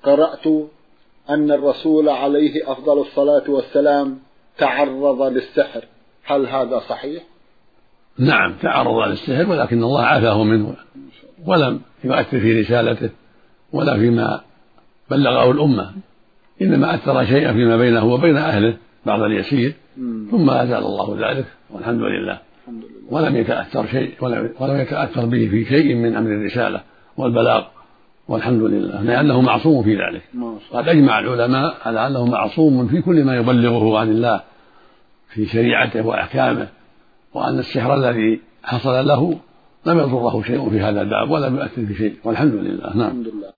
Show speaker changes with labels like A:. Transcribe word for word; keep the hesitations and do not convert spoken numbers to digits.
A: قرأت أن الرسول عليه أفضل الصلاة والسلام تعرض للسحر، هل هذا صحيح؟
B: نعم تعرض للسحر، ولكن الله عافاه منه ولم يؤثر في رسالته ولا فيما بلغه الأمة، إنما أثر شيئا فيما بينه وبين أهله بعض اليسير ثم أزال الله ذلك والحمد لله. ولم يتأثر شيء ولم يتأثر به في شيء من أمر الرسالة والبلاغ والحمد لله، لأنه معصوم في ذلك. قد أجمع العلماء على أنه معصوم في كل ما يبلغه عن الله في شريعته وأحكامه، وأن السحر الذي حصل له لم يضره شيء في هذا الباب ولم يؤثر في شيء والحمد لله. نعم.